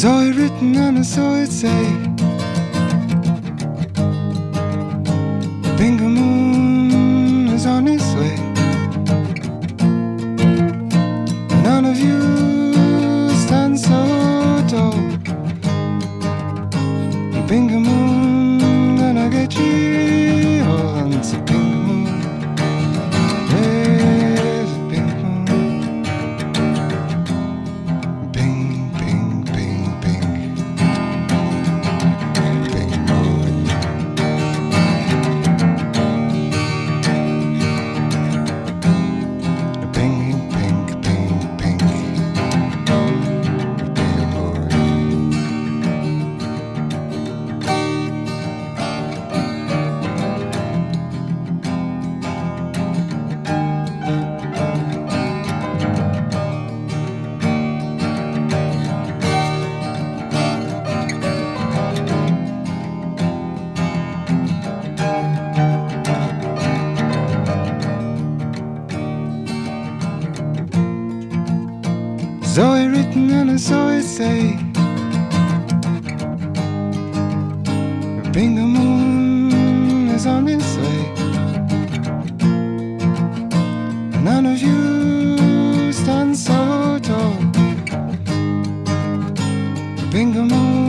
Saw it written and I saw it say, Bingo Moon is on its way. None of you stand so tall. Bingo Moon gonna get you all onto Bingo Moon. There's a Bingo Moon. Bing, bing, bing, bing. Bingo Moon. Bing, bing, bing, bing. Bingo Moon. Saw it written and I saw it say, Bingo Moon is on its way. None of you stand so tall. Bingo Moon